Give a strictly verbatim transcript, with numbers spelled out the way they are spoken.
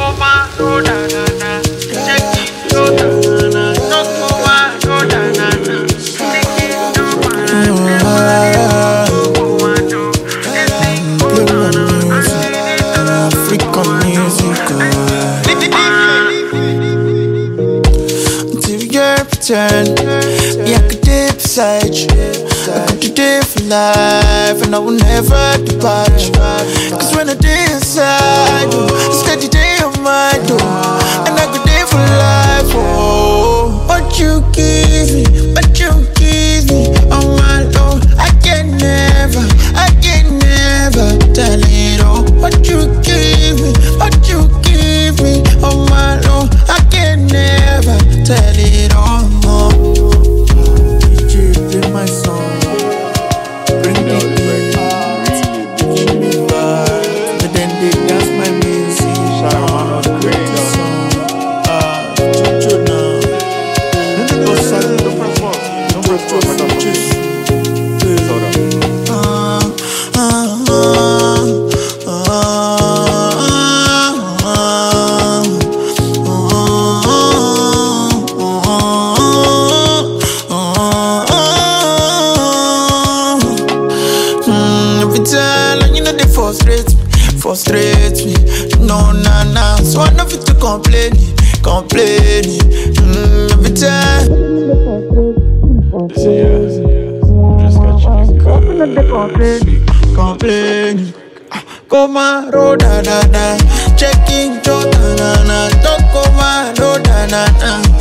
Turn me, I could dip beside you. I could do day for life, and I will never depart you. Cause when I day inside you, steady day of my door, and I could day for life. Oh, what you give me, what you give me, oh my Lord, I can never, I can never tell it all. What you give me, what you give me, oh my Lord, I can never tell it all. My song, bring me in, give me vibes, but then they dance my music. Sharman was great, song. Ah, Jojo now. No, no, no, don't press pause. Don't press pause. I don't choose. Ah, ah, ah, frustrate me, frustrate me. No, nah, nah. So I know fit to complain, complain. Mm, every time. This is yes, yes. Just got you good. Complain. Come on, road, da da da. Checking, da da da. Don't come on, road, da da da.